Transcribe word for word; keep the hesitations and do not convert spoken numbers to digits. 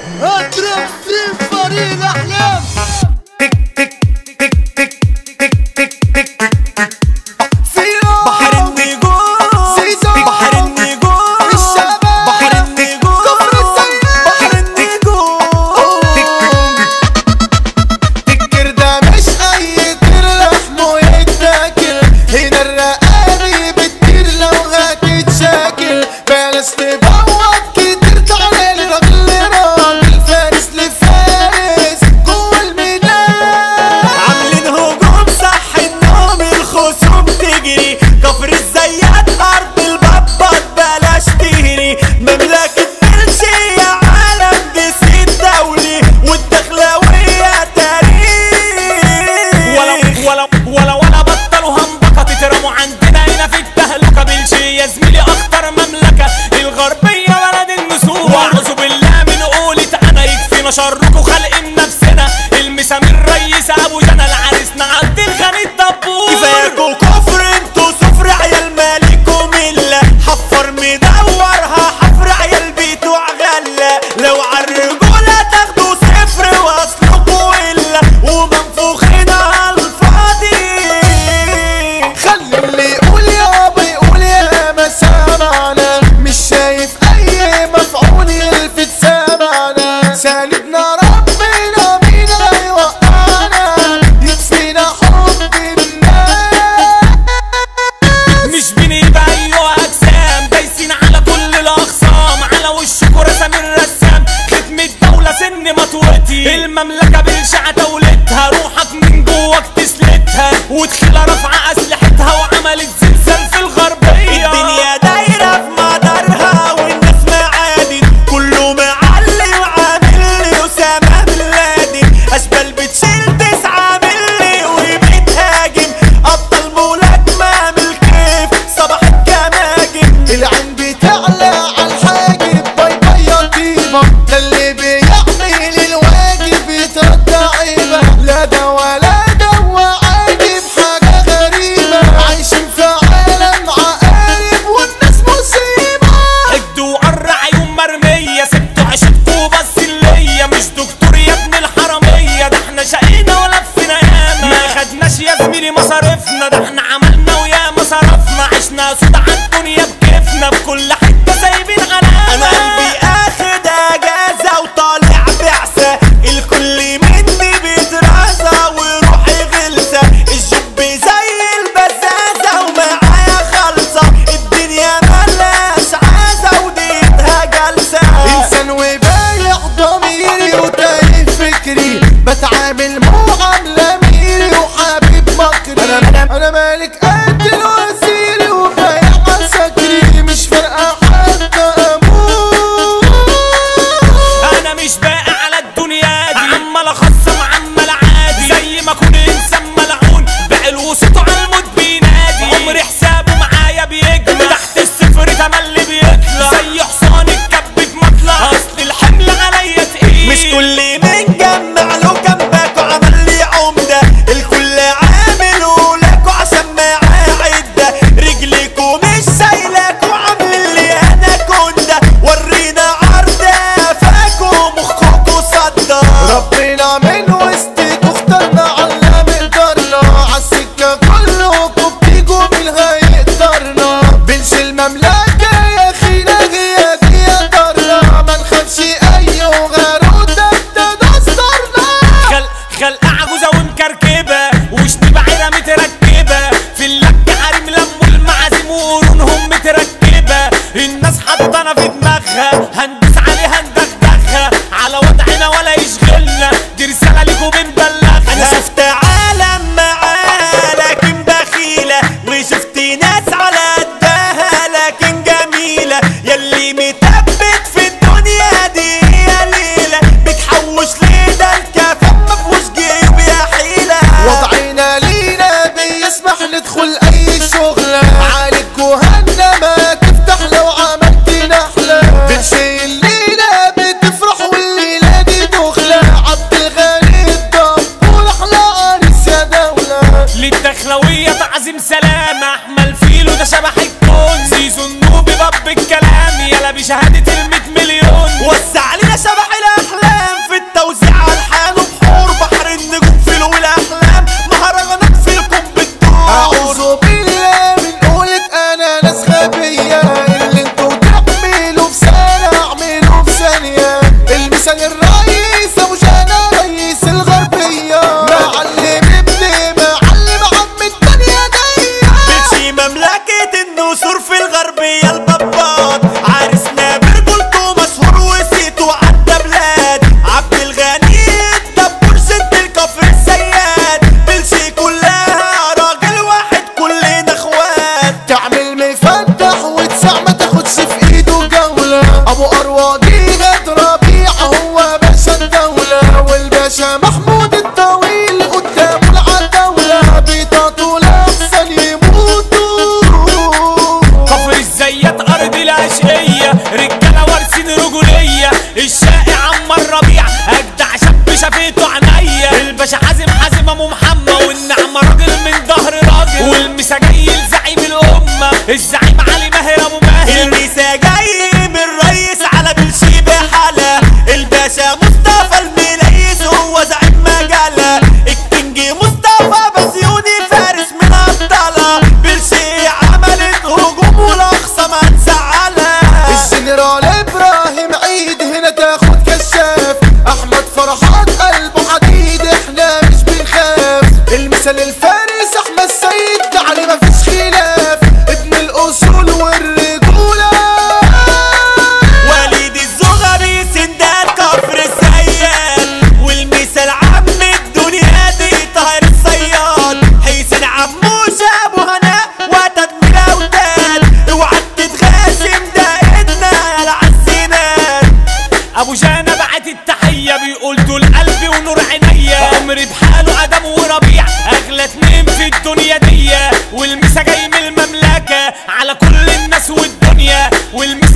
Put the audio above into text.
اضرب في فريق الاحلام. بحر النجوم سيزو بحر النجوم الشباب بحر النجوم كفر السيئات بحر النجوم. تكر ده مش اي طير لحمه يتاكل، هنا الرقابي بتطير لو هتتشاكل. بلاش تبوظ كتير، تعالى راجل راجل فارس لفارس جوه الميدان. عاملين هجوم صح النوم الخصوم تجري، كفر الزيات ارض البطبط بلاش تهري. مملكة بلجيا عالم جسي الدولي والدخلاوية تاريخ. ولا ولا ولا ولا بطلوا همبكة تترموا عندنا هنا في التهلكة. بلجيا زميلي اخطر مملكة الغربية بلد النسور. واعوذ بالله من قولة انا يكفينا شركوا خلق نفسنا. المسامير ريس ابو جنى العريسنا عبد الغني الدبور. كفاياكوا كفر انتوا صفر عيال مالكوا ملة. حفر مدورها حفر عيال بتوع غلة. لو عالرجولة تاخدوا صفر واصلكوا إلا ومنفوخين على الفاضي. خلي اللي يقول يابا يقول يا ما سمعنا، مش شايف اي مفعول يلفت سمعنا. ساندنا رب احمد ربيع هو باشا الدولة، والباشا محمود الطويل قدامه العتاولة، بيطاطوا لحسن يموتوا. كفر الزيات ارض الاشقية، رجالة وارثين رجولية، الشاقي عمار ربيع اجدع شاب شافته عينيا، الباشا حازم حازم ابو محمد، والنعمة راجل من ظهر راجل، والمسا جاي لزعيم الامة الزعيم علي ماهر ابو ماهر، المسا جاي من الريس على بالشيب حلا، الباشا مصطفى المليس هو زعيم مجلة، الكينج مصطفى بسيوني فارس من ابطالة، بالشي عملت هجوم والاقصى ما تزعلها. الجنرال ابراهيم عيد هنا تاخد كشاف، احمد فرحات قلبه حديد احنا مش بنخاف، المثال الفارس احمد سيد ده عليه مفيش خلاف، ابن الاصول والرجولة. وليد الزغبي سندات كفر الزيات، والمثال عم الدنيا دي طاهر الصياد، حسين عموش ابو هناء وتدمير اوداد، اوعى تتغاشم ده ايدنا يا العزينات. ابو جانا بعت التحيه بيقول دول قلبي ونور عينيا، عمري بحاله ادم وربيع اغلى اتنين في الدنيا دي، والمسا جاي من المملكه على كل الناس والدنيا، والمسا